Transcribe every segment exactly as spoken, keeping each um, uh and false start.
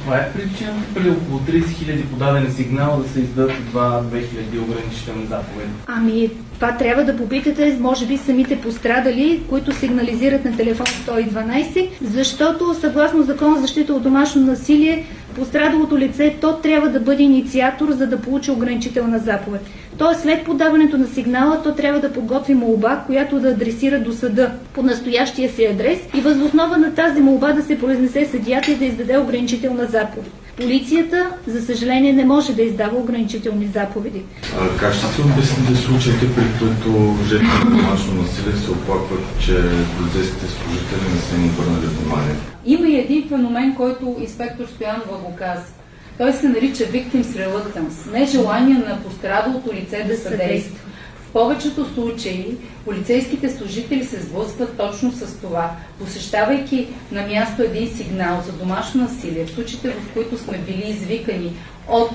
Това е причината при около тридесет хиляди подадени сигнала да се издадат едва две хиляди ограничителни заповеди. Ами, това трябва да попитате, може би, самите пострадали, които сигнализират на телефон сто и дванайсет, защото съгласно Закона за защита от домашно насилие, пострадалото лице, то трябва да бъде инициатор, за да получи ограничителна заповед. Тоест, след подаването на сигнала, то трябва да подготви молба, която да адресира до съда по настоящия си адрес и въз основа на тази молба да се произнесе съдията и да издаде ограничителна заповед. Полицията, за съжаление, не може да издава ограничителни заповеди. А как ще се обясните случаите, при които жертвите на домашно насилие се оплакват, че полицейските служители не са им обърнали внимание? Има и един феномен, който инспектор Стоянова го каза. Той се нарича victim's reluctance, нежелание на пострадалото лице да съдейства. В повечето случаи полицейските служители се сблъскват точно с това. Посещавайки на място един сигнал за домашно насилие, в случаите, в които сме били извикани от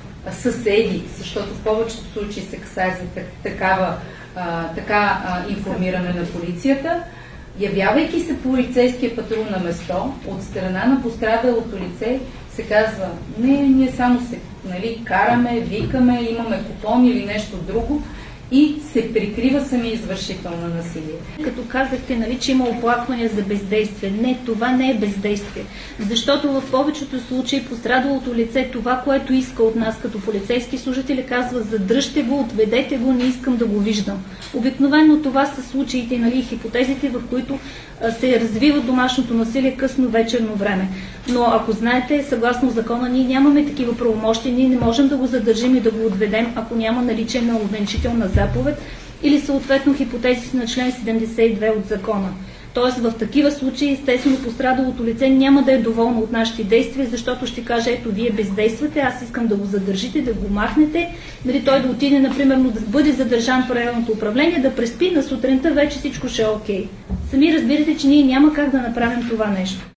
съседи, защото в повечето случаи се касае за такава, а, така а, информиране на полицията, явявайки се полицейския патрул на место, от страна на пострадалото лице се казва: не, ние само се, нали, караме, викаме, имаме купон или нещо друго, и се прикрива самия извършител на насилие. Като казахте, нали, че има оплаквания за бездействие. Не, това не е бездействие. Защото в повечето случаи пострадалото лице това, което иска от нас като полицейски служители, казва: задръжте го, отведете го, не искам да го виждам. Обикновено това са случаите, нали, хипотезите, в които се развива домашното насилие късно вечерно време. Но ако знаете, съгласно закона, ние нямаме такива правомощия, ние не можем да го задържим и да го отведем, ако няма наличие на ограничителна заповед или съответно хипотези на член седемдесет и две от закона. Тоест в такива случаи, естествено, пострадалото лице няма да е доволно от нашите действия, защото ще каже: ето, вие бездействате, аз искам да го задържите, да го махнете, нали, той да отиде, например, да бъде задържан в районното управление, да преспи, на сутринта вече всичко ще е окей. Сами разбирате, че ние няма как да направим това нещо.